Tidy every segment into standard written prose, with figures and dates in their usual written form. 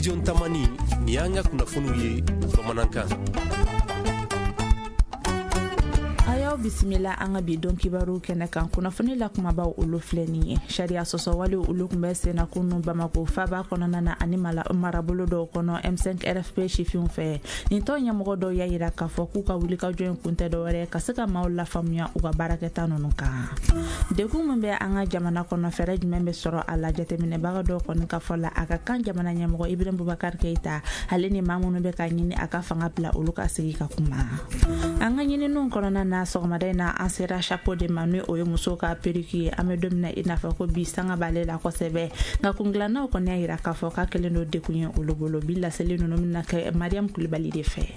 Vision Tamani ni y'an ka kunnafoniw ye bamanankan. Ayaw bisimila an ka bi don kibaru kɛnɛ kan kunnafoni la kumabaw olu filɛ nin ye sariya sɔsɔwale olu kun bɛ senna kunu Bamako faba kɔnɔna na ani marabolo dɔw kɔnɔ M5 RFP sifinw fɛ nin tɔn ɲɛmɔgɔ dɔw y'a yira k'a fɔ k'u ka wulikajɔ in kun tɛ dɔwɛrɛ ka se ka maaw lafaamuya u ka baarakɛta ninnu kan dekun min bɛ an ka jamana kɔnɔ fɛɛrɛ jumɛn bɛ sɔrɔ a la jateminɛbaga dɔw kɔni ka fɔ la a ka kan jamana ɲɛmɔgɔ Ibrahim Boubacar Keita ale ni maa minnu bɛ ka ɲini a ka fanga bila olu ka sigi ka kuma an ka ɲininiw kɔnɔna na sɔgɔmada in na an sera chapeau de ma n'o ye muso ka perruque ye an bɛ don min na i n'a fɔ ko bi sanga b'ale la kosɛbɛ nka kungilannaw kɔni y'a yira k'a fɔ k'a kɛlen don dekun ye olu bolo bi laseli ninnu bɛna kɛ Mariam Kulibali de fɛ.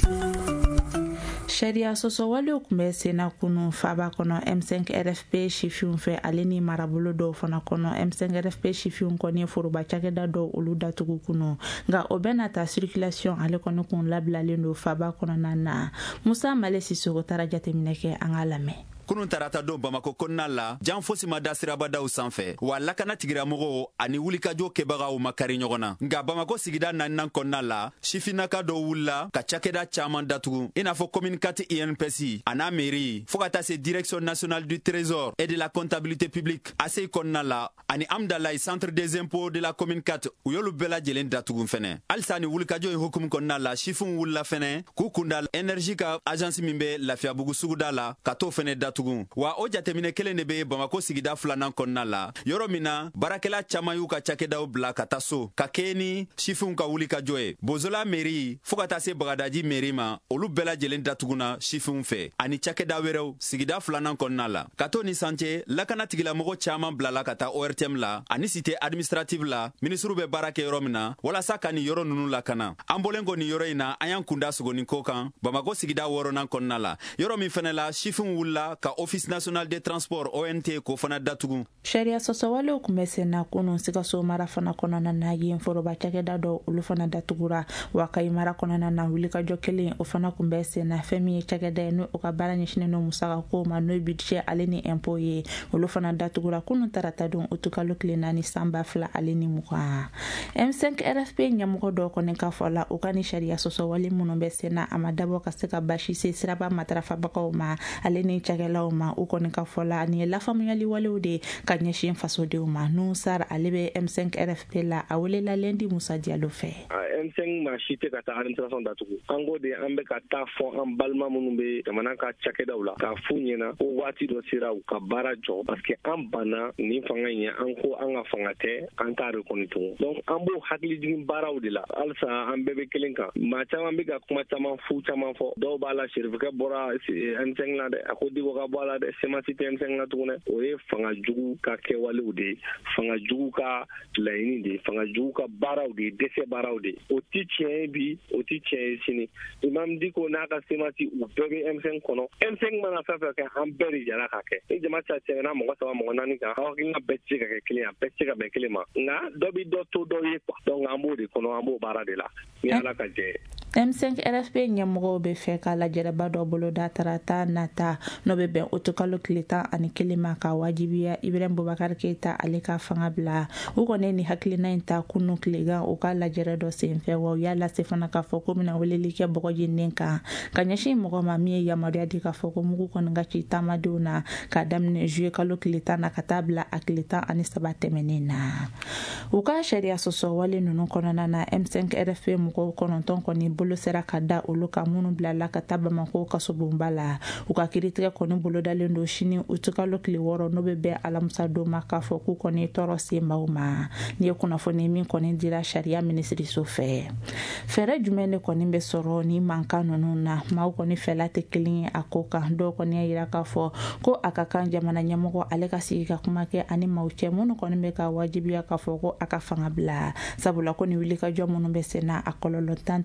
Sariya sɔsɔwalew kun bɛ senna kunu faba kɔnɔ M5 RFP sifinw fɛ ale ni marabolo dɔw fana kɔnɔ M5 RFP sifinw kɔni foroba cakɛda dɔw olu datugu kunu nka o bɛ na ta circulation ale kɔni kun labilalen don faba kɔnɔna na Musa Male Sisoko taara jateminɛ kɛ an ka lamɛn. Kunun tarata don Bamako kɔnɔna la jan fosi ma da sirabadaw sanfɛ wa lakana tigiramɔgɔw ani wulikajɔ kɛbagaw ma kari ɲɔgɔn na nka Bamako sigida 4nan kɔnɔna la sifinnaka dɔw wulila ka cakɛda caman datugu i n'a fɔ commune 4 INPS a n'a mairie fo ka taa se direction nationale du trésor et de la comptabilité publique ACI kɔnɔna la ani Amdalaye centre des impôts de la commune 4 u y'olu bɛɛ lajɛlen datugu fɛnɛ halisa ni wulikajɔ in hukumu kɔnɔna la sifinw wulila fɛnɛ k'u kunda énergie ka agence min bɛ Lafiyabugu suguda la ka t'o fɛnɛ datugu wa o jateminɛ kelen de bɛ Bamako sigida 2nan kɔnɔna la yɔrɔ min na baarakɛla caman y'u ka cakɛdaw bila ka taa so ka kɛ ni sifinw ka wulikajɔ ye Bozola mairie fo ka taa se Bagadaji mairie ma olu bɛɛ lajɛlen datuguna sifinw fɛ ani cakɛda wɛrɛw sigida 2nan kɔnɔna la ka to ni santé lakana tigilamɔgɔ caman bilala ka taa ORTM la ani cité administrative la ministre bɛ baara kɛ yɔrɔ min na walasa ka ni yɔrɔ ninnu lakana an bɔlen kɔ ni yɔrɔ in na an y'an kunda sogoni ko kan Bamako sigida 6nan kɔnɔna la yɔrɔ min fɛnɛ la sifinw wulila ka Office national des transports ONT ko fana datugu. Sariya sɔsɔwalew kun bɛ senna kunu Sikaso mara fana kɔnɔna na yen foroba cakɛda dɔw olu fana datugura wa Kayi mara kɔnɔna na wulikajɔ kelen o fana kun bɛ senna fɛn min ye cakɛda ye n'o ka baara ɲɛsinnen no musaka ko ma n'o budget ale ni impôt ye olu fana datugura kunu tarata don o tukalo tile 4 san 2020 ale ni 20 M5 RFP ɲɛmɔgɔ dɔw kɔni ka fɔ la u ka ni sariya sɔsɔwale minnu bɛ senna a ma dabɔ ka se ka basi se siraba matarafabagaw ma ale ni cakɛlaw ma u kɔni ka fɔ la ni lafaamuyali walew de ka ɲɛsin fasodenw ma n'u sara ale bɛ M5 RFP la a welela Lendi Musa Diallo fɛ. M5 ma si tɛ ka taa administration datugu an ko de an bɛ ka taa fɔ an balima minnu bɛ jamana ka cakɛdaw la k'a f'u ɲɛna ko waati dɔ sera u ka baara jɔ parce que an banna nin fanga in ye an ko an ka fanga tɛ an t'a reconnu tugun donc an b'o hakilijigin baaraw de la halisa an bɛɛ bɛ kelen kan maa caman bɛ ka kuma caman fu caman fɔ dɔw b'a la Serifukɛ bɔra M5 la dɛ a ko Diko ka bɔ a la dɛ semasi tɛ M5 la tugun dɛ o ye fanga jugu ka kɛwalew de fanga jugu ka laɲini de fanga jugu ka baaraw de dɛsɛ baaraw de o ti tiɲɛ bi o ti tiɲɛ ye sini Imam Diko n'a ka semasi u bɛɛ bɛ M5 kɔnɔ M5 mana fɛn fɛn kɛ an bɛɛ de jara k'a kɛ ni jama tɛmɛna mɔgɔ 3 mɔgɔ 4 kan aw hakilina bɛɛ tɛ se ka kɛ kelen a bɛɛ tɛ se ka bɛn kelen ma nka dɔ bi dɔ to dɔ ye quoi donc an b'o de kɔnɔ an b'o baara de la ni Ala ka jɛ M5 RFP ɲɛmɔgɔw bɛ fɛ ka lajɛrɛba dɔ bolo da tarata nata n'o bɛ bɛn o tukalo tile 11 ma ka wajibiya Ibrahim Boubacar Keita ale ka fanga bila u kɔni ni hakilina in ta kunu tilegan u ka lajɛrɛ dɔ senfɛ wa u y'a lase fana k'a fɔ ko bɛna weleli kɛ bɔgɔjinen kan ka ɲɛsin mɔgɔ ma min ye yamaruya di k'a fɔ ko mugu kɔni ka ci taamadenw na ka daminɛ juillet kalo tile 10 na ka taa bila a tile 17 tɛmɛnen na u ka sariya sɔsɔwale ninnu kɔnɔna na M5 RFP mɔgɔw 9 kɔni bolo sera ka da olu ka minnu bilala ka taa Bamako kasobonba la u ka kiritigɛ kɔni bolo dalen don sini u tukalo tile 6 n'o bɛ bɛn alamisa don ma k'a fɔ k'u kɔni tɔɔrɔ se maaw ma ni ye kunnafoni min kɔni dira sariya minisiriso fɛ fɛɛrɛ jumɛn de kɔni bɛ sɔrɔ ni mankan ninnu na maaw kɔni fɛla tɛ kelen ye a ko kan dɔw kɔni y'a yira k'a fɔ ko a ka kan jamana ɲɛmɔgɔ ale ka sigi ka kuma kɛ ani maaw cɛ minnu kɔni bɛ ka wajibiya k'a fɔ ko a ka fanga bila sabula ko ni wulikajɔ minnu bɛ senna a kɔlɔlɔ tan tɛ an ka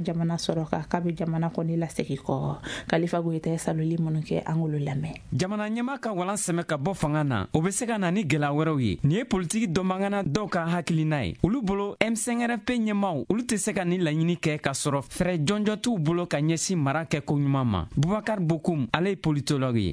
jamana sɔrɔ k'a bɛ jamana kɔni lasegi kɔ. Kalifa Goyita ye saloli minnu kɛ an k'olu lamɛn. Jamana ɲɛmaa ka walan sɛmɛ ka bɔ fanga na o bɛ se ka na ni gɛlɛya wɛrɛw ye. Nin ye politiki dɔnbagana dɔw ka hakilina ye. Olu bolo M5RFP ɲɛmaaw olu tɛ se ka ni laɲini kɛ ka sɔrɔ fɛrɛ jɔnjɔ t'u bolo ka ɲɛsin mara kɛ ko ɲuman ma. Bubakar Bokoum ale ye politologue ye.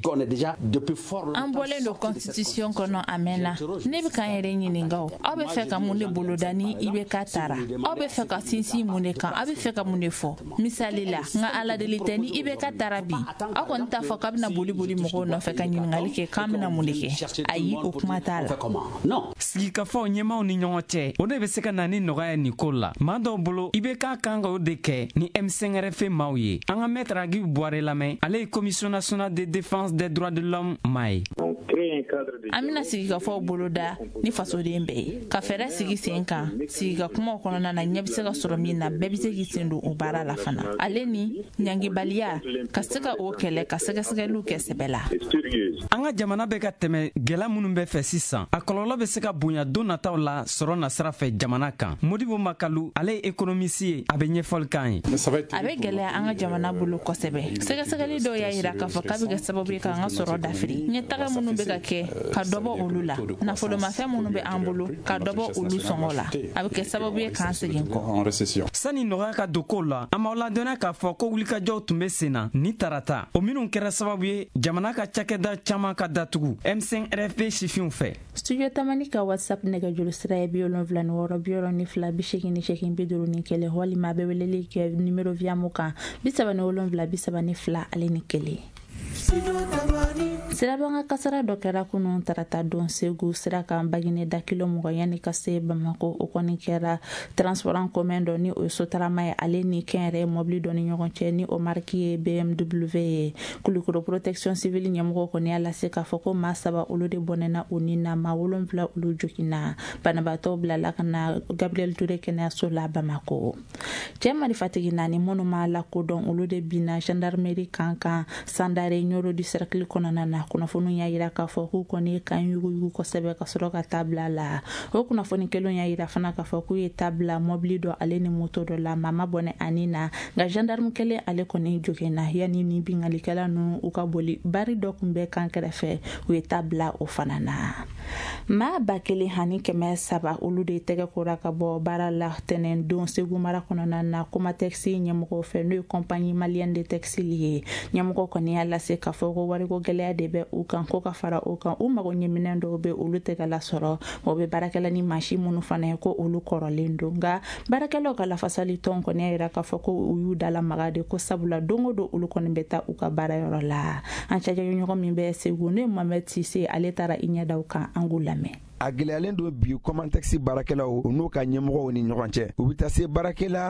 An bɔlen do constitution kɔnɔ a mɛnna. Ne bɛ k'an yɛrɛ ɲininka o. Aw bɛ fɛ ka mun de boloda ni IBK taara? Aw bɛ fɛ ka sinsin mun de kan? Aw bɛ fɛ ka mun de fɔ? Misali la, nka ala deli tɛ ni IBK taara bi. Aw kɔni t'a fɔ k'a bɛna boli mɔgɔw nɔfɛ ka ɲininkali kɛ k'an bɛna mun de kɛ? Ayi, o kuma t'a la. Sigikafɔw ɲɛmaaw ni ɲɔgɔn cɛ o de bɛ se ka na ni nɔgɔya nin ko la. Maa dɔw bolo IBK kan ka o de kɛ ni M5RFP maaw ye. An ka maître Agibu Buware lamɛn ale ye Commission nationale de défense des droits de l'homme maa ye. An bɛna sigikafɔw boloda ni fasoden bɛɛ ye. Ka fɛɛrɛ sigi sen kan sigikakumaw kɔnɔna na ɲɛ bɛ se ka sɔrɔ min na bɛɛ bɛ se k'i sen don o baara la fana. Ale ni ɲangibaliya ka se ka o kɛlɛ ka sɛgɛsɛgɛliw kɛ sɛbɛ la. An ka jamana bɛ ka tɛmɛ gɛlɛya minnu bɛ fɛ sisan a kɔlɔlɔ bɛ se ka bonya don nataw la sɔrɔ nasira fɛ jamana kan. Modibo Makalu ale ye économiste ye a bɛ ɲɛfɔli k'an ye. A bɛ gɛlɛya an ka jamana bolo kosɛbɛ. Sɛgɛsɛgɛli dɔw y'a jira k'a fɔ k'a bɛ kɛ sababu ye k'an ka sɔrɔ dafiri. Ɲɛtaga minnu bɛ ka kɛ ka dɔbɔ olu la. Nafolomafɛn minnu bɛ an bolo ka dɔbɔ olu sɔngɔ la. A bɛ kɛ sababu ye k'an segin kɔ. Sani nɔgɔya ka don kow la an b'aw ladɔnniya k'a fɔ ko wulikajɔw tun bɛ sen na ni tarata o minnu kɛra sababu ye jamana ka cakɛda caman ka datugu M5RFP sifinw fɛ. Studio Tamani ka WhatsApp nɛgɛjuru sira ye 76 62 58 walima a bɛ weleli kɛ numéro via mun kan 37 32 ale ni 1. Sirabanga kasara dɔ kɛra kunun tarata don Segu sira kan Bagine da kilo 20 yani ka se Bamako o kɔni kɛra transport en commun dɔ ni o ye sotarama ye ale ni kɛnyɛrɛ mɔbili dɔ ni ɲɔgɔn cɛ ni o marque ye BMW ye. Kulukoro protection civile ɲɛmɔgɔ kɔni y'a lase k'a fɔ ko maa 3 olu de bɔnɛna o ni na maa 7 olu joginna. Banabaatɔ bilala ka na Gabriel Touré kɛnɛyaso la Bamako. Cɛ marifatigi 4 minnu ma lakodɔn olu de binna gendarmerie kan Sandare Nyoro du cercle kɔnɔna na. Kunnafoni y'a yira k'a fɔ k'u kɔni kan yugu kosɛbɛ ka sɔrɔ ka tabla la. O kunnafoni kelen y'a yira fana k'a fɔ k'u ye tabla mobili dɔ ale ni moto dɔ la mama bɔnɛ ani na nka gendarme kelen ale kɔni joginna yani ni bingalikɛla nu u ka boli bari dɔ kun bɛ kan kɛrɛfɛ u ye tabla o fana na. Maa 1,300 olu de tɛgɛ kora ka bɔ baara la tɛnɛn don Segu mara kɔnɔna na Comatex ɲɛmɔgɔ fɛ n'o ye compagnie malienne de textile ye. Ɲɛmɔgɔ kɔni y'a lase k'a fɔ ko wariko gɛlɛya de bɛ u kan ko ka fara u kan u mago ɲɛminɛn dɔw bɛ olu tɛgɛ la sɔrɔ o bɛ baarakɛla ni mansi minnu fana ye ko olu kɔrɔlen don nka baarakɛlaw ka lafasali tɔn kɔni y'a yira k'a fɔ ko u y'u dalamaga de ko sabula don o don olu kɔni bɛ taa u ka baarayɔrɔ la. An cɛjɛɲɔgɔn min bɛ Segu ne Mohamed Sise ale taara i ɲɛdaw kan an k'u lamɛn. A gɛlɛyalen don bi Comatex baarakɛlaw u n'u ka ɲɛmɔgɔw ni ɲɔgɔn cɛ u bɛ taa se baarakɛla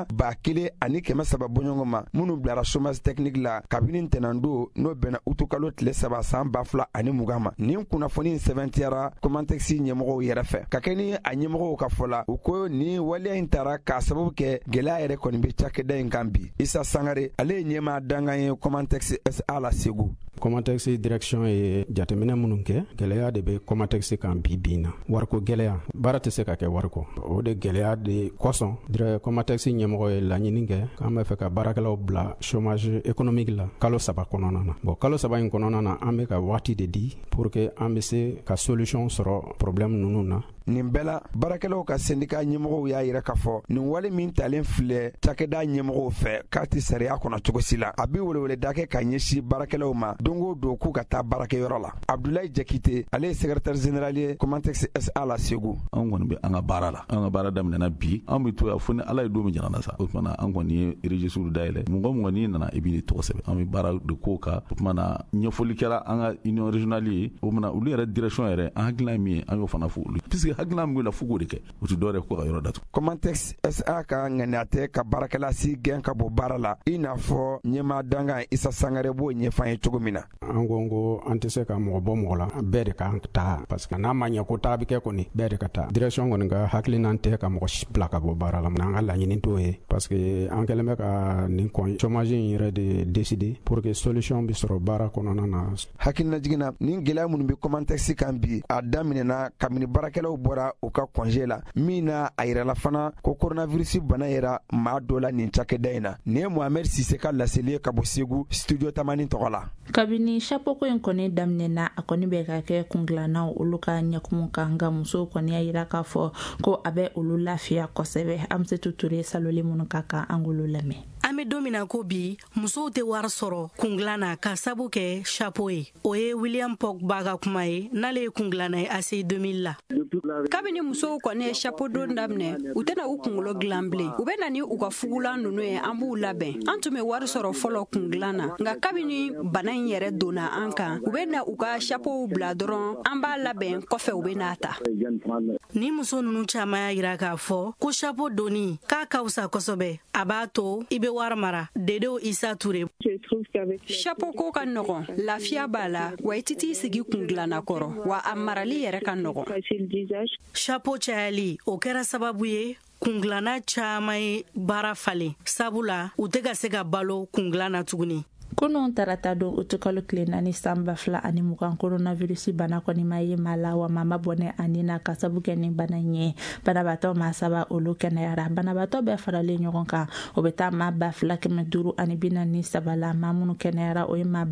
1,300 bɔɲɔgɔn ma minnu bilara chômage technique la kabini ntɛnɛn don n'o bɛnna utu kalo tile 3 san 2020 ma. Nin kunnafoni in sɛbɛntiyara Comatex ɲɛmɔgɔw yɛrɛ fɛ ka kɛ ni a ɲɛmɔgɔw ka fɔ la u ko ni waleya in taara k'a sababu kɛ gɛlɛya yɛrɛ kɔni bɛ cakɛda in kan bi. Isa Sangare ale ye ɲɛmaa dangan ye Comatex SA la Segu. Comatex direction ye jateminɛ minnu kɛ gɛlɛya de bɛ Comatex kan bi na. Wariko gɛlɛya baara tɛ se ka kɛ wariko o de gɛlɛya de kosɔn Comatex ɲɛmɔgɔ ye laɲini kɛ k'an bɛ fɛ ka baarakɛlaw bila chômage économique la kalo 3 kɔnɔna na. Bon kalo 3 in kɔnɔna na an bɛ ka waati de di pour que an bɛ se ka solution sɔrɔ problème ninnu na. Nin bɛɛ la baarakɛlaw ka syndicat ɲɛmɔgɔw y'a yira k'a fɔ nin wale min talen filɛ cakɛda ɲɛmɔgɔw fɛ k'a tɛ sariya kɔnɔ cogo si la a bɛ weleweleda kɛ ka ɲɛsin baarakɛlaw ma don o don k'u ka taa baarakɛyɔrɔ la. Abdoulaye Jakite ale ye secrétaire général ye Comatex SA la Segu. An kɔni bɛ an ka baara la an ka baara daminɛna bi an bɛ to yan fo ni Ala ye don min jira an na sa o tumana an kɔni ye registre dayɛlɛ mɔgɔ mɔgɔ n'i nana i b'i tɔgɔ sɛbɛn an bɛ baara de k'o kan o tumana ɲɛfɔli kɛra an ka union régionale ye o tumana olu yɛrɛ direction yɛrɛ an hakilina ye min ye an y'o fana fɔ olu puisque hakilina min bɛ la fo k'o de kɛ o tɛ dɔwɛrɛ ko ka yɔrɔ datugu. Comatex SA ka ŋaniya tɛ ka baarakɛla si gɛn ka bɔ baara la i n'a fɔ ɲɛmaa dangan Isa Sangare b'o ɲɛf'an ye cogo min na. na an ko an tɛ se ka mɔgɔ bɔ mɔgɔ la bɛɛ de kan taa parce que n'a ma ɲɛ ko taa bi kɛ kɔni bɛɛ de ka taa direction kɔni ka hakilinan tɛ ka mɔgɔ bila ka bɔ baara la an ka laɲini t'o ye parce que an kɛlen bɛ ka nin chômage in yɛrɛ de décider pour que solution bi sɔrɔ baara kɔnɔna na. hakilina jiginna nin gɛlɛya minnu bɛ commandexi kan bi a daminɛna kabini baarakɛlaw bɔra u ka congé la min na a yirala fana ko coronavirus bana yɛrɛ maa dɔ la nin cakɛda in na nin ye Mohamed Sise ka laseli ye ka bɔ Segu studio Tamani tɔgɔ la. kabini chapeau ko in kɔni daminɛna a kɔni bɛ ka kɛ kungilannaw olu ka ɲɛkumu kan nka musow kɔni y'a yira k'a fɔ ko a bɛ olu lafiya kosɛbɛ. Amsetu Ture saloli minnu ka kan an k'olu lamɛn. An bɛ don min na ko bi musow tɛ wari sɔrɔ kungilan na ka sabu kɛ chapeau ye. O ye William Pogba ka kuma ye n'ale ye kungilanna ye ACI 2000 la. kabini musow kɔni ye chapeau don daminɛ u tɛna u kunkolo dilan bilen u bɛ na ni u ka fugulan ninnu ye an b'u labɛn an tun bɛ wari sɔrɔ fɔlɔ kungilan na nka kabini bana in yɛrɛ donna an kan u bɛ na u ka chapeau bila dɔrɔn an b'a labɛn kɔfɛ u bɛ n'a ta. Ni muso ninnu caman y'a yira k'a fɔ ko chapeau donni k'a ka fisa kosɛbɛ a b'a to i bɛ wari mara. Dedew Isa Ture. chapeau ko ka nɔgɔn lafiya b'a la wa i tɛ t'i sigi kungilanna kɔrɔ wa a marali yɛrɛ ka nɔgɔn. chapeau cayali o kɛra sababu ye kungilanna caman ye baara falen sabula u tɛ ka se ka balo kungilanna tuguni. kunun tarata don utukalo tile 4 san 2020 coronavirus bana kɔni ma ye maa la wa maa ma bɔnɛ ani na ka sabu kɛ ni bana ye banabaatɔ maa saba olu kɛnɛyara banabaatɔ bɛɛ faralen ɲɔgɔn kan o bɛ taa maa 2,543 la maa minnu kɛnɛyara o ye maa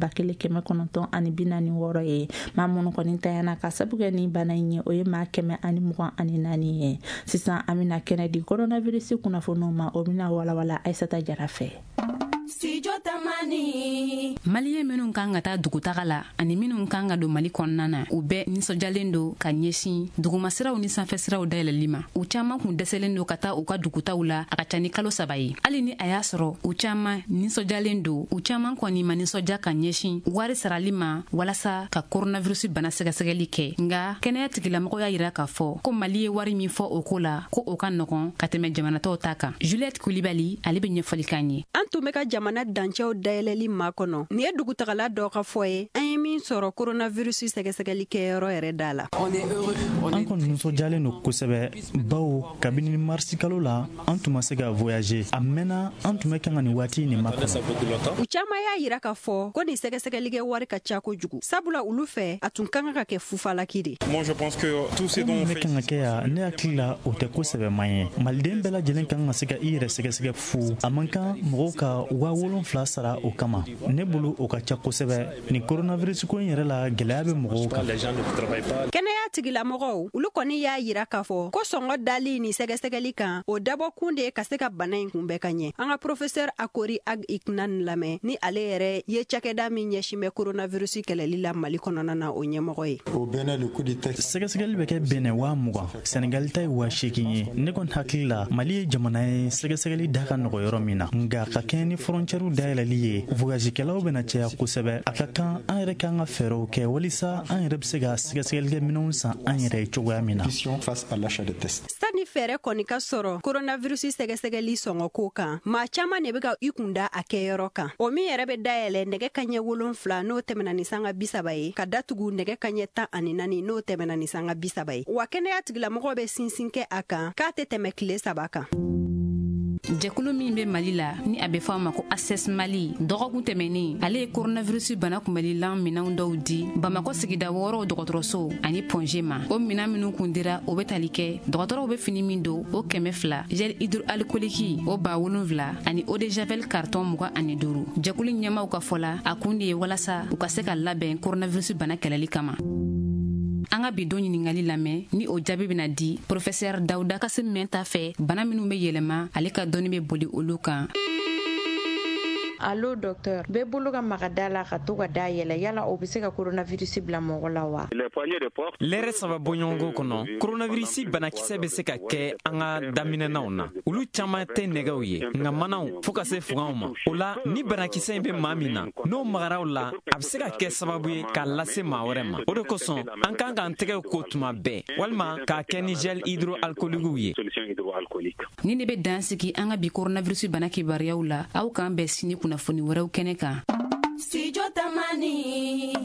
1,946 ye maa minnu kɔni tanyana ka sabu kɛ ni bana ye o ye maa 124 ye sisan an bɛna kɛnɛ di coronavirus kunnafoniw ma o bɛna walawala Aisata Jara fɛ. Studio Tamani. Maliyɛn minnu kan ka taa dugutaga la ani minnu kan ka don Mali kɔnɔna na u bɛɛ nisɔndiyalen don ka ɲɛsin dugumasiraw ni sanfɛsiraw dayɛlɛli ma u caman kun dɛsɛlen don ka taa u ka dugutaw la a ka ca ni kalo 3 ye hali ni a y'a sɔrɔ u caman nisɔndiyalen don u caman kɔni ma nisɔndiya ka ɲɛsin wari sarali ma walasa ka coronavirus bana sɛgɛsɛgɛli kɛ nka kɛnɛya tigilamɔgɔ y'a yira k'a fɔ ko Mali ye wari min fɔ o ko la ko o ka nɔgɔn ka tɛmɛ jamanatɔw ta kan. Juliette Kulibali ale bɛ ɲɛfɔli k'an ye. An tun bɛ ka jamana dancɛw dayɛlɛli ma kɔnɔ nin ye dugutagala dɔ ka fɔ ye an ye min sɔrɔ coronavirus sɛgɛsɛgɛli kɛyɔrɔ yɛrɛ da la. an kɔni nisɔndiyalen don kosɛbɛ bawo kabini marisi kalo la an tun ma se ka voyager a mɛnna an tun bɛ kan ka nin waati nin ma kɔnɔ. u caman y'a yira k'a fɔ ko nin sɛgɛsɛgɛli kɛ wari ka ca kojugu sabula olu fɛ a tun kan ka kɛ fufalaki de. ko min bɛ kan ka kɛ yan ne hakili la o tɛ kosɛbɛ man ye maliden bɛɛ lajɛlen kan ka se ka i yɛrɛ sɛgɛsɛgɛ fu a man kan mɔgɔw ka 7,000 sara o kama ne bolo o ka ca kosɛbɛ ni coronavirus ko in yɛrɛ la gɛlɛya bɛ mɔgɔw kan. kɛnɛya tigilamɔgɔw olu kɔni y'a yira k'a fɔ ko sɔngɔ dali ni sɛgɛsɛgɛli kan o dabɔkun de ye ka se ka bana in kunbɛn ka ɲɛ an ka professeur Akori Ag Iknan lamɛn ni ale yɛrɛ ye cakɛda min ɲɛsin bɛ coronavirus kɛlɛli la Mali kɔnɔna na o ɲɛmɔgɔ ye. sɛgɛsɛgɛli bɛ kɛ Benin 20,000 Senegal ta ye 8,000 ye ne kɔni hakili la Mali ye jamana ye sɛgɛsɛgɛli da ka nɔgɔ yɔrɔ min na nka ka kɛɲɛ ni frontière dayɛlɛli ye voyagekɛlaw bɛna caya kosɛbɛ a ka kan an yɛrɛ kan ka fɛɛrɛw kɛ walisa an yɛrɛ bɛ se ka sɛgɛsɛgɛlikɛ minɛnw san an yɛrɛ ye cogoya min na. sani fɛɛrɛ kɔni ka sɔrɔ coronavirus sɛgɛsɛgɛli sɔngɔko kan maa caman de bɛ ka i kun da a kɛyɔrɔ kan o min yɛrɛ bɛ dayɛlɛ nɛgɛ kaɲɛ 7 n'o tɛmɛna ni sanga 30 ye ka datugu nɛgɛ kaɲɛ 14 n'o tɛmɛna ni sanga 30 ye wa kɛnɛya tigilamɔgɔ bɛ sinsin kɛ a kan k'a tɛ tɛmɛ tile 3 kan. jɛkulu min bɛ Mali la ni a bɛ fɔ a ma ko Access Mali dɔgɔkun tɛmɛnen ale ye coronavirus bana kunbɛlilan minɛnw dɔw di Bamakɔ sigida 6 dɔgɔtɔrɔso ani Ponge ma o minɛn minnu kun dira o bɛ tali kɛ dɔgɔtɔrɔw bɛ fini min don o 200 gel hydroalcoolique o 7,000 ani eau de javel carton 25 jɛkulu ɲɛmaw ka fɔ la a kun de ye walasa u ka se ka labɛn coronavirus bana kɛlɛli kama. an ka bi don ɲiningali lamɛn ni o jaabi bɛna di professeur Dawuda Kasim Mɛnta fɛ bana minnu bɛ yɛlɛma ale ka dɔnni bɛ boli olu kan. Allo docteur bɛɛ bolo ka magada la ka to ka da yɛlɛ yala o bɛ se ka coronavirus bila mɔgɔ la wa? lɛrɛ saba bɔɲɔgɔnko kɔnɔ coronavirus banakisɛ bɛ se ka kɛ an ka daminɛnaw na olu caman tɛ nɛgɛw ye nka manaw fo ka se fuganw ma o la ni banakisɛ in bɛ maa min na n'o magaraw la a bɛ se ka kɛ sababu ye k'a lase maa wɛrɛ ma o de kosɔn an kan k'an tɛgɛw ko tuma bɛɛ walima k'a kɛ ni gel hydroalcoolique ye. ni ne bɛ dan sigi an ka bi coronavirus bana kibaruyaw la aw k'an bɛn sini kunnafoni wɛrɛw kɛnɛ kan. Studio Tamani.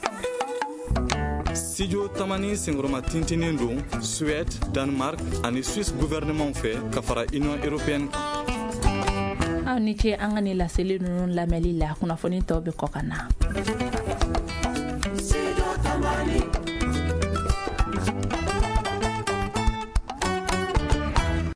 Studio Tamani singoroma tintinin don Suède, Danemark ani Suisse gouvernement fɛ ka fara Union européenne. Aw ni ce an ka ni laseli ninnu lamɛnli la kunnafoni tɔw bɛ kɔ ka na. Studio Tamani.